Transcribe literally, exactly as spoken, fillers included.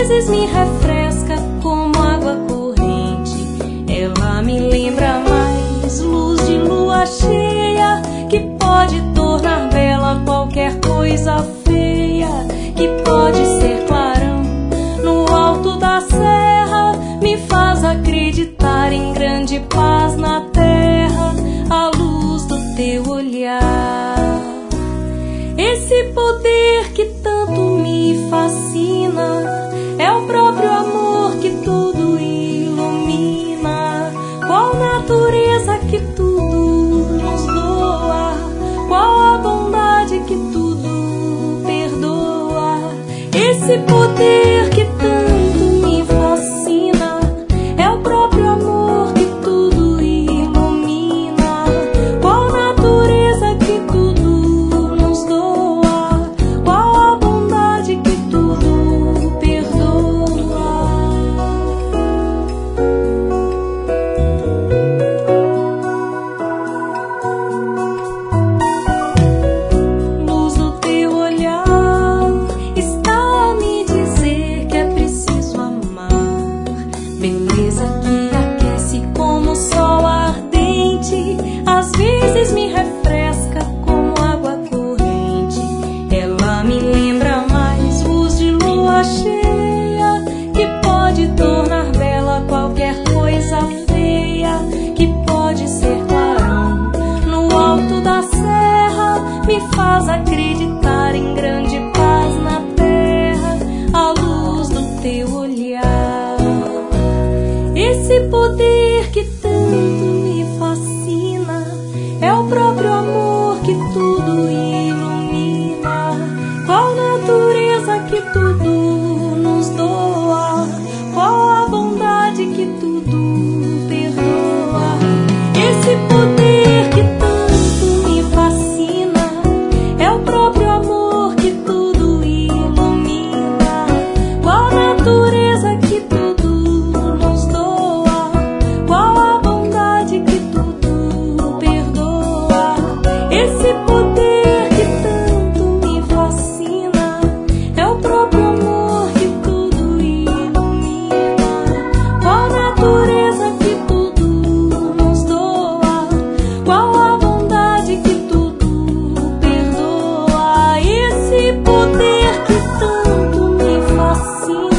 vezes me refresca como água corrente. Ela me lembra mais luz de lua cheia, que pode tornar bela qualquer coisa feia, que pode ser clarão no alto da serra, me faz acreditar em grande paz na terra, a luz do teu olhar. Esse poder que tanto me fascina é o próprio amor que tudo ilumina. Qual natureza que tudo nos doa, qual a bondade que tudo perdoa. Esse poder que tanto me fascina é o próprio amor que tudo ilumina. Qual natureza que tudo nos doa, qual a bondade que tudo perdoa. Luz do teu olhar está a me dizer que é preciso amar. Beleza que aquece como sol ardente, às vezes me refresca como água corrente. Ela me lembra mais luz de lua cheia, que pode tornar bela qualquer coisa feia, que pode ser clarão no alto da serra, me faz acreditar em grande paz na terra, a luz do teu olhar. Esse poder que tanto me fascina é o próprio amor que tudo ilumina. Qual natureza que tudo nos doa, qual a bondade que tudo perdoa. Esse poder que tanto me fascina é o próprio amor que tudo ilumina. Qual natureza que tudo nos doa, qual a bondade que tudo perdoa. Esse poder que tanto me fascina é o próprio amor que tudo ilumina. Qual natureza que tudo nos doa, qual a bondade que tudo perdoa. Esse poder que tanto me fascina